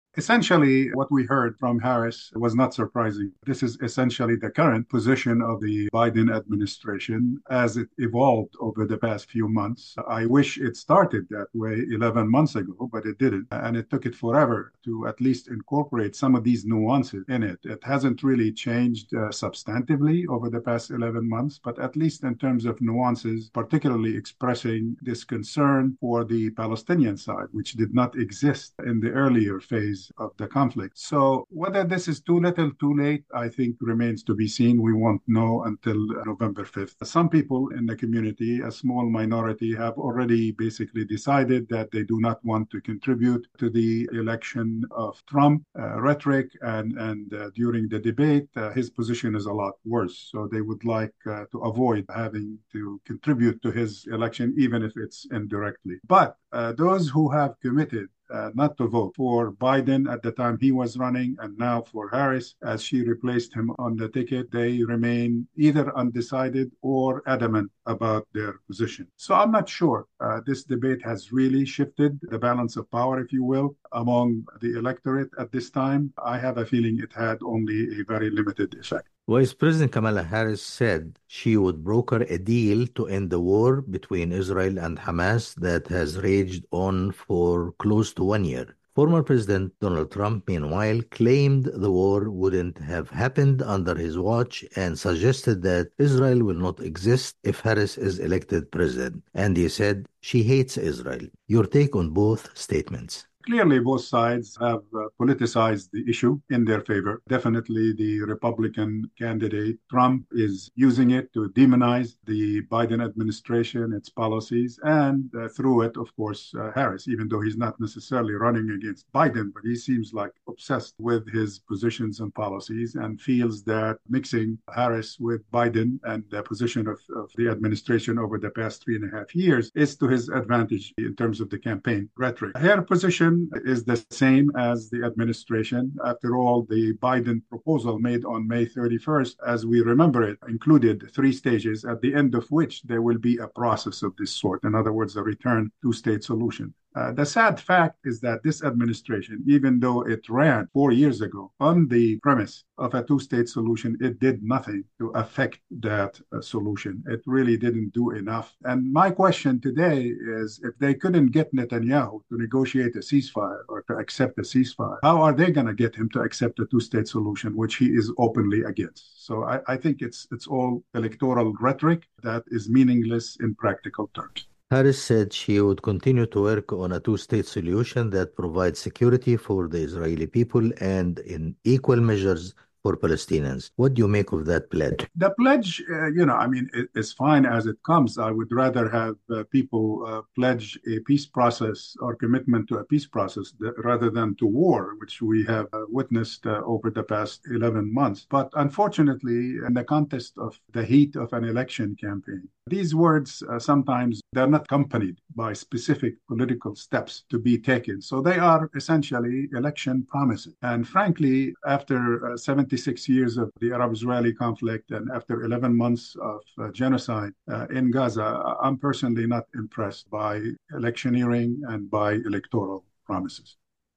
Essentially, what we heard from Harris was not surprising. This is essentially the current position of the Biden administration as it evolved over the past few months. I wish it started that way 11 months ago, but it didn't. And it took it forever to at least incorporate some of these nuances in it. It hasn't really changed substantively over the past 11 months, but at least in terms of nuances, particularly expressing this concern for the Palestinian side, which did not exist in the earlier phase of the conflict. So whether this is too little, too late, I think remains to be seen. We won't know until November 5th. Some people in the community, a small minority, have already basically decided that they do not want to contribute to the election of Trump rhetoric. And during the debate, his position is a lot worse. So they would like to avoid having to contribute to his election, even if it's indirectly. But those who have committed not to vote for Biden at the time he was running, and now for Harris as she replaced him on the ticket, they remain either undecided or adamant about their position. So I'm not sure. This debate has really shifted the balance of power, if you will, among the electorate at this time. I have a feeling it had only a very limited effect. Vice President Kamala Harris said she would broker a deal to end the war between Israel and Hamas that has raged on for close to 1 year. Former President Donald Trump, meanwhile, claimed the war wouldn't have happened under his watch and suggested that Israel will not exist if Harris is elected president. And he said she hates Israel. Your take on both statements? Clearly, both sides have politicized the issue in their favor. Definitely, the Republican candidate, Trump, is using it to demonize the Biden administration, its policies, and through it, of course, Harris, even though he's not necessarily running against Biden, but he seems like obsessed with his positions and policies and feels that mixing Harris with Biden and the position of the administration over the past 3.5 years is to his advantage in terms of the campaign rhetoric. Her position is the same as the administration. After all, the Biden proposal made on May 31st, as we remember it, included 3 stages, at the end of which there will be a process of this sort. In other words, a return two-state solution. The sad fact is that this administration, even though it ran 4 years ago on the premise of a two-state solution, it did nothing to affect that solution. It really didn't do enough. And my question today is, if they couldn't get Netanyahu to negotiate a ceasefire or to accept a ceasefire, how are they going to get him to accept a two-state solution, which he is openly against? So I think it's all electoral rhetoric that is meaningless in practical terms. Harris said she would continue to work on a two-state solution that provides security for the Israeli people and in equal measures for Palestinians. What do you make of that pledge? The pledge, is fine as it comes. I would rather have people pledge a peace process or commitment to a peace process rather than to war, which we have witnessed over the past 11 months. But unfortunately, in the context of the heat of an election campaign, these words sometimes they're not accompanied by specific political steps to be taken. So they are essentially election promises. And frankly, after 76 years of the Arab-Israeli conflict and after 11 months of genocide in Gaza, I'm personally not impressed by electioneering and by electoral promises.